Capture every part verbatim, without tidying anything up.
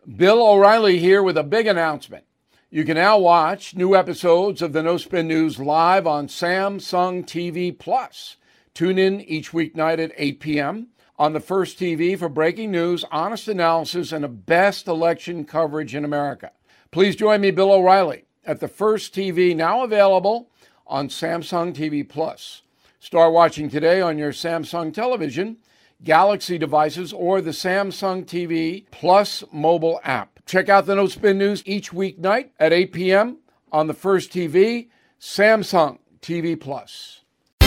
Bill O'Reilly here with a big announcement. You can now watch new episodes of the No Spin News live on Samsung T V Plus. Tune in each weeknight at eight p.m. on the First T V for breaking news, honest analysis, and the best election coverage in America. Please join me, Bill O'Reilly, at the First T V, now available on Samsung T V Plus. Start watching today on your Samsung television, Galaxy devices, or the Samsung T V Plus mobile app. Check out the No Spin News each weeknight at eight p.m. on the First T V, Samsung T V Plus.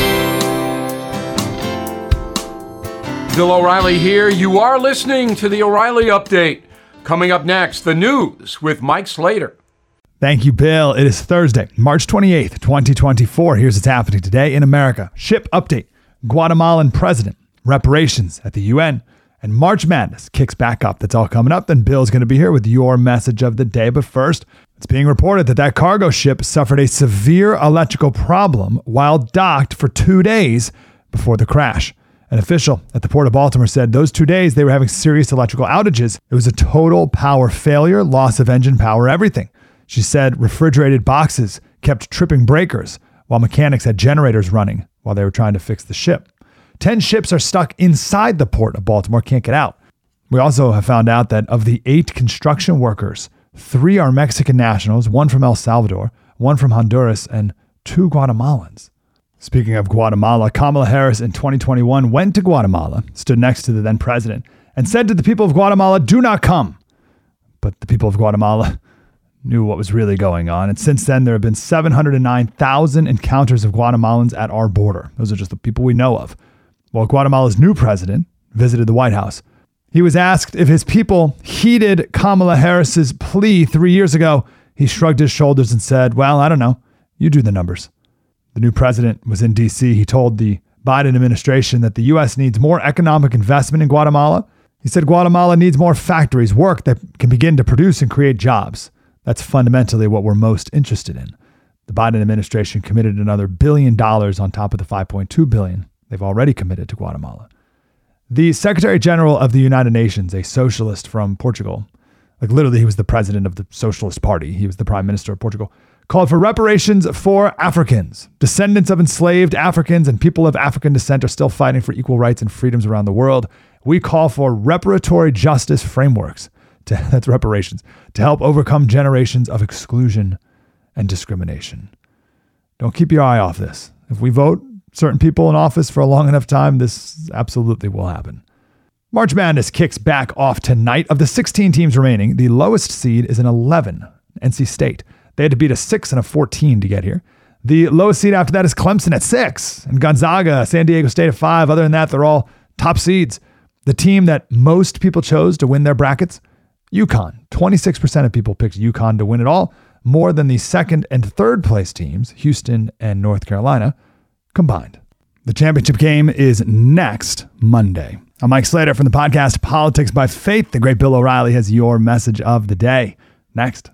Bill O'Reilly here. You are listening to the O'Reilly Update. Coming up next, the news with Mike Slater. Thank you, Bill. It is Thursday, March twenty-eighth, twenty twenty-four. Here's what's happening today in America. Ship update. Guatemalan president. Reparations at the U N. And March Madness kicks back up. That's all coming up. Then Bill's going to be here with your message of the day. But first, it's being reported that that cargo ship suffered a severe electrical problem while docked for two days before the crash. An official at the Port of Baltimore said those two days they were having serious electrical outages. It was a total power failure, loss of engine power, everything. She said refrigerated boxes kept tripping breakers while mechanics had generators running while they were trying to fix the ship. Ten ships are stuck inside the Port of Baltimore, can't get out. We also have found out that of the eight construction workers, three are Mexican nationals, one from El Salvador, one from Honduras, and two Guatemalans. Speaking of Guatemala, Kamala Harris in twenty twenty-one went to Guatemala, stood next to the then president, and said to the people of Guatemala, "Do not come." But the people of Guatemala knew what was really going on. And since then, there have been seven hundred nine thousand encounters of Guatemalans at our border. Those are just the people we know of. Well, Guatemala's new president visited the White House. He was asked if his people heeded Kamala Harris's plea three years ago. He shrugged his shoulders and said, "Well, I don't know. You do the numbers." The new president was in D C. He told the Biden administration that the U S needs more economic investment in Guatemala. He said Guatemala needs more factories, work that can begin to produce and create jobs. That's fundamentally what we're most interested in. The Biden administration committed another billion dollars on top of the five point two billion dollars they've already committed to Guatemala. The Secretary General of the United Nations, a socialist from Portugal, like literally he was the president of the Socialist Party, he was the prime minister of Portugal, called for reparations for Africans. Descendants of enslaved Africans and people of African descent are still fighting for equal rights and freedoms around the world. We call for reparatory justice frameworks, to, that's reparations, to help overcome generations of exclusion and discrimination. Don't keep your eye off this. If we vote certain people in office for a long enough time, this absolutely will happen. March Madness kicks back off tonight. Of the sixteen teams remaining, the lowest seed is an eleven, N C State. They had to beat a six and a fourteen to get here. The lowest seed after that is Clemson at six, and Gonzaga, San Diego State at five. Other than that, they're all top seeds. The team that most people chose to win their brackets, UConn. twenty-six percent of people picked UConn to win it all, more than the second and third place teams, Houston and North Carolina, combined. The championship game is next Monday. I'm Mike Slater from the podcast Politics by Faith. The great Bill O'Reilly has your message of the day. Next.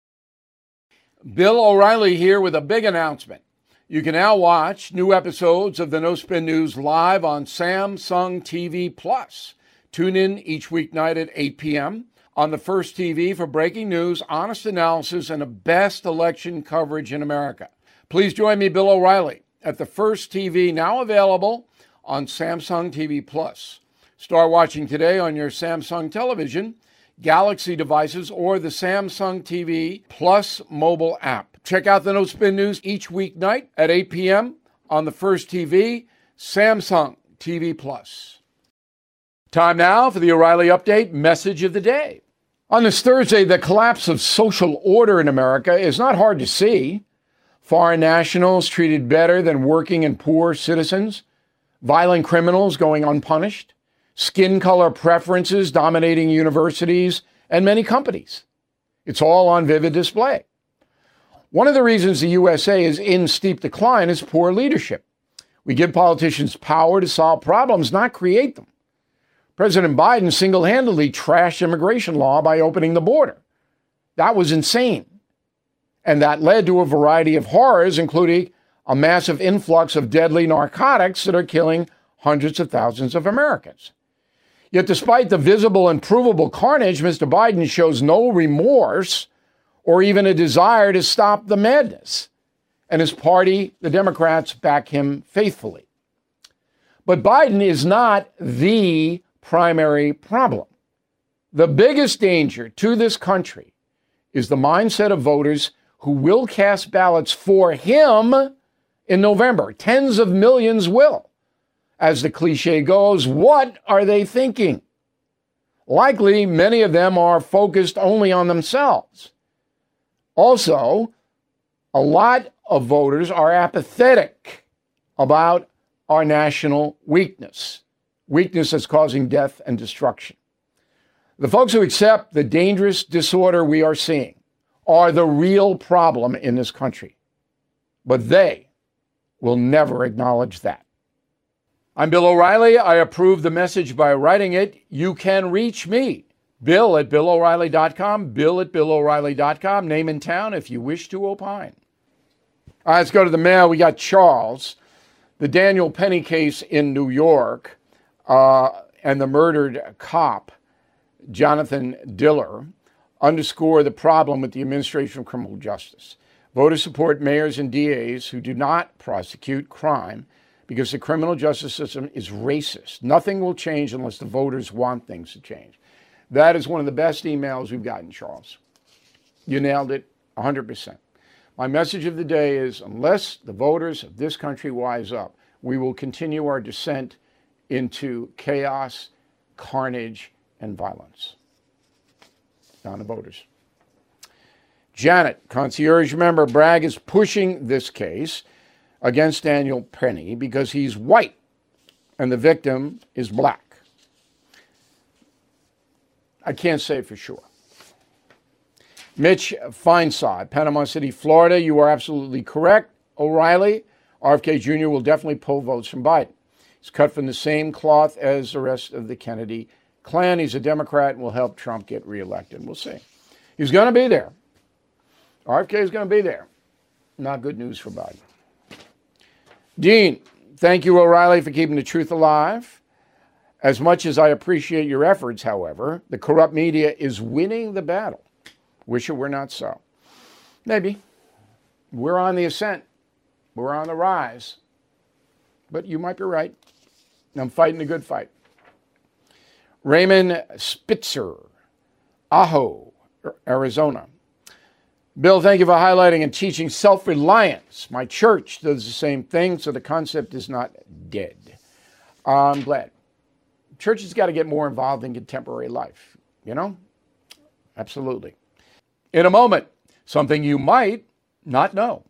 Bill O'Reilly here with a big announcement. You can now watch new episodes of the No Spin News live on Samsung T V Plus. Tune in each weeknight at eight p.m. on the First T V for breaking news, honest analysis, and the best election coverage in America. Please join me, Bill O'Reilly, at the First T V, now available on Samsung T V Plus. Start watching today on your Samsung television, Galaxy devices, or the Samsung T V Plus mobile app. Check out the No Spin News each weeknight at eight p.m. on the First T V, Samsung T V Plus. Time now for the O'Reilly Update message of the day. On this Thursday, the collapse of social order in America is not hard to see. Foreign nationals treated better than working and poor citizens, violent criminals going unpunished, skin color preferences dominating universities and many companies. It's all on vivid display. One of the reasons the U S A is in steep decline is poor leadership. We give politicians power to solve problems, not create them. President Biden single-handedly trashed immigration law by opening the border. That was insane. And that led to a variety of horrors, including a massive influx of deadly narcotics that are killing hundreds of thousands of Americans. Yet despite the visible and provable carnage, Mister Biden shows no remorse or even a desire to stop the madness. And his party, the Democrats, back him faithfully. But Biden is not the primary problem. The biggest danger to this country is the mindset of voters who will cast ballots for him in November. Tens of millions will. As the cliche goes, what are they thinking? Likely, many of them are focused only on themselves. Also, a lot of voters are apathetic about our national weakness. Weakness that's causing death and destruction. The folks who accept the dangerous disorder we are seeing are the real problem in this country. But they will never acknowledge that. I'm Bill O'Reilly. I approve the message by writing it. You can reach me, Bill at Bill O'Reilly dot com, Bill at Bill O'Reilly dot com, name and town if you wish to opine. All right, let's go to the mail. We got Charles. The Daniel Penny case in New York uh, and the murdered cop, Jonathan Diller, underscore the problem with the administration of criminal justice. Voters support mayors and D As who do not prosecute crime because the criminal justice system is racist. Nothing will change unless the voters want things to change. That is one of the best emails we've gotten, Charles. You nailed it one hundred percent. My message of the day is, unless the voters of this country wise up, we will continue our descent into chaos, carnage, and violence. Down to voters. Janet, concierge member, Bragg is pushing this case against Daniel Penny because he's white and the victim is black. I can't say for sure. Mitch Feinsod, Panama City, Florida, you are absolutely correct. O'Reilly, R F K Junior will definitely pull votes from Biden. He's cut from the same cloth as the rest of the Kennedy clan. He's a Democrat and will help Trump get reelected. We'll see. He's going to be there. R F K is going to be there. Not good news for Biden. Dean, thank you, O'Reilly, for keeping the truth alive. As much as I appreciate your efforts, however, the corrupt media is winning the battle. Wish it were not so. Maybe. We're on the ascent. We're on the rise. But you might be right. I'm fighting a good fight. Raymond Spitzer, Ajo, Arizona. Bill, thank you for highlighting and teaching self-reliance. My church does the same thing, so the concept is not dead. I'm glad. Church has got to get more involved in contemporary life, you know? Absolutely. In a moment, something you might not know.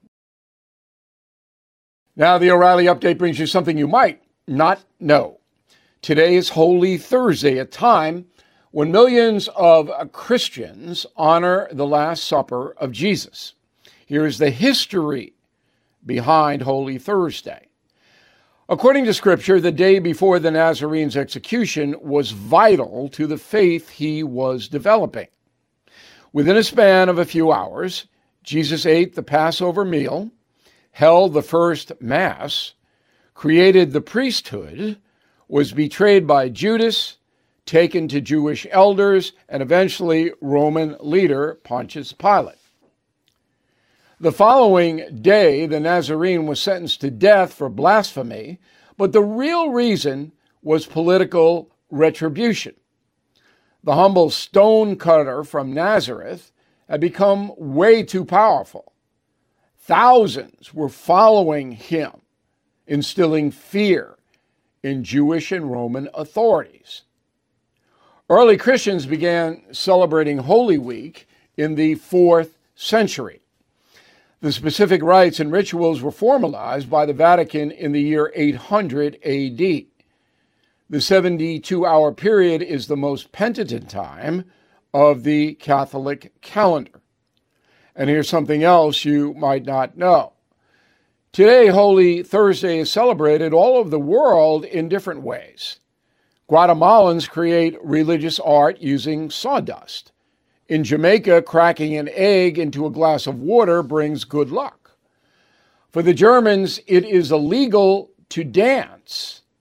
Now, the O'Reilly Update brings you something you might not know. Today is Holy Thursday, a time when millions of Christians honor the Last Supper of Jesus. Here is the history behind Holy Thursday. According to Scripture, the day before the Nazarene's execution was vital to the faith he was developing. Within a span of a few hours, Jesus ate the Passover meal, held the first Mass, created the priesthood, was betrayed by Judas, taken to Jewish elders, and eventually Roman leader Pontius Pilate. The following day, the Nazarene was sentenced to death for blasphemy, but the real reason was political retribution. The humble stonecutter from Nazareth had become way too powerful. Thousands were following him, instilling fear in Jewish and Roman authorities. Early Christians began celebrating Holy Week in the fourth century. The specific rites and rituals were formalized by the Vatican in the year eight hundred A D. The seventy-two hour period is the most penitent time of the Catholic calendar. And here's something else you might not know. Today, Holy Thursday is celebrated all over the world in different ways. Guatemalans create religious art using sawdust. In Jamaica, cracking an egg into a glass of water brings good luck. For the Germans, it is illegal to dance.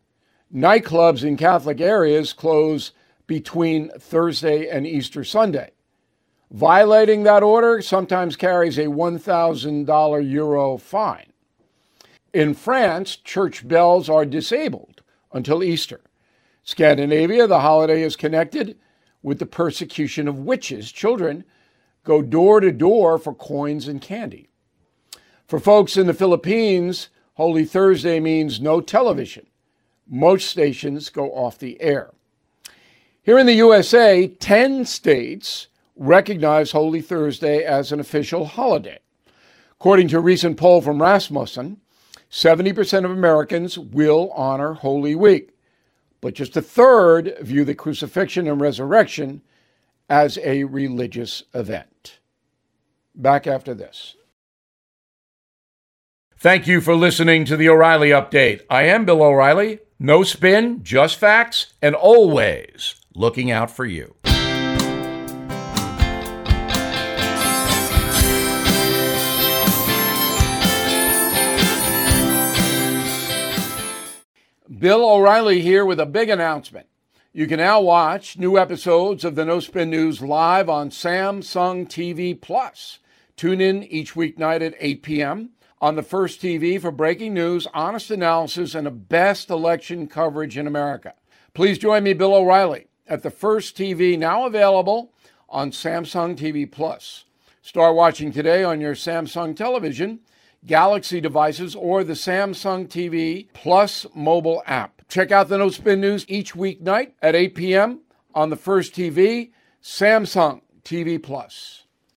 Nightclubs in Catholic areas close between Thursday and Easter Sunday. Violating that order sometimes carries a one thousand euro fine. In France, church bells are disabled until Easter. Scandinavia, the holiday is connected with the persecution of witches. Children go door to door for coins and candy. For folks in the Philippines, Holy Thursday means no television. Most stations go off the air. Here in the U S A, ten states recognize Holy Thursday as an official holiday. According to a recent poll from Rasmussen, seventy percent of Americans will honor Holy Week, but just a third view the crucifixion and resurrection as a religious event. Back after this. Thank you for listening to the O'Reilly Update. I am Bill O'Reilly. No spin, just facts, and always looking out for you. Bill O'Reilly here with a big announcement. You can now watch new episodes of the No Spin News live on Samsung T V Plus. Tune in each weeknight at eight p.m. on the First T V for breaking news, honest analysis, and the best election coverage in America. Please join me, Bill O'Reilly, at the First T V, now available on Samsung T V Plus. Start watching today on your Samsung television, Galaxy devices, or the Samsung T V Plus mobile app. Check out the No Spin News each weeknight at eight p.m. on the First T V, Samsung T V Plus.